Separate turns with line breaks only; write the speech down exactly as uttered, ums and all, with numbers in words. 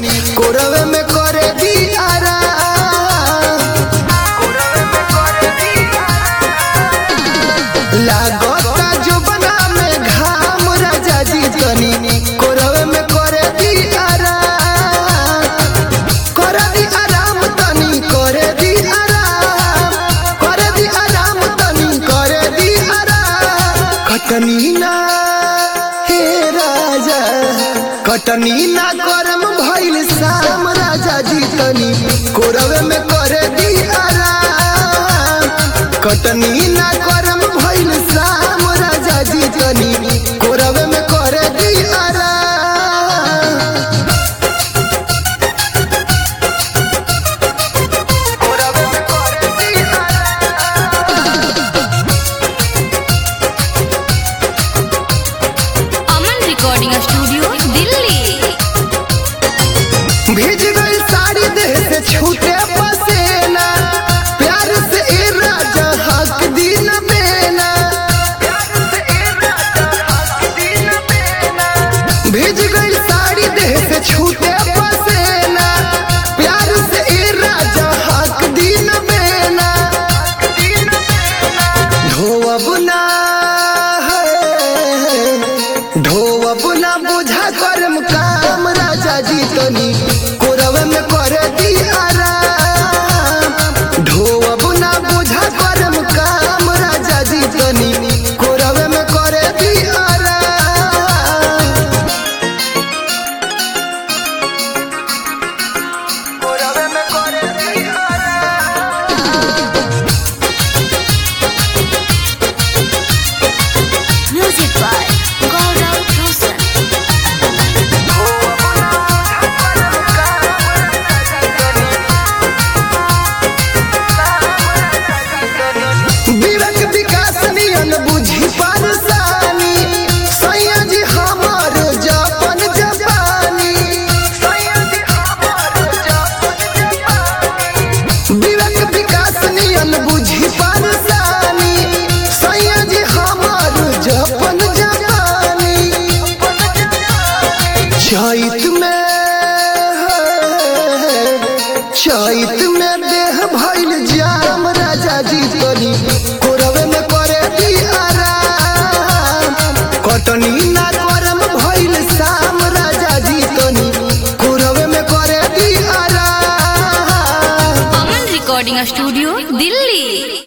कोरवे में करे दी आराम। लागता जो बना में घाम राजा जी तनी कोरवे में करे दी आराम। करे दी आराम तनी करे दी आराम। करे दी आराम तनी करे दी आराम। कटनी ना हे राजा कटनी ना करम भइल शाम राजा जी तनी कोरवे में करे दी आराम। कटनी ना करम भइल शाम राजा जी तनी कोरवे में करे दी आराम। कोरवे में करे दी आराम।
Aman recording studio Delhi.
भीज गई साड़ी देह से छूटे पसेना प्यार से ए राजा हक दिन बेना। भीज गई साड़ी देह से छूटे पसेना प्यार से ए राजा हक दिन बेना। ढोअब ना ढोअब ना बुझा करम काम राजा जी तनी कोरवे में करे दी आराम। ढोअब ना बुझा करम काम राजा जी तनी कोरवे में करे दी आराम। कोरवे में करे दी आराम।
म्यूजिक बाय गौरव रोशन।
विवेक विकास नियन बुझी परेशानी सैया जी हमार जापन जापानी। विवेक विकास नियन बुझी परेशानी सैया जी हमार जापन जापानी। चैत में चैत में देह भइल जाम राजा जी तनी कोरवे में करे दी आराम। कटनी ना करम भइल शाम राजा जी तनी कोरवे में करे दी आराम।
Aman recording studio Delhi.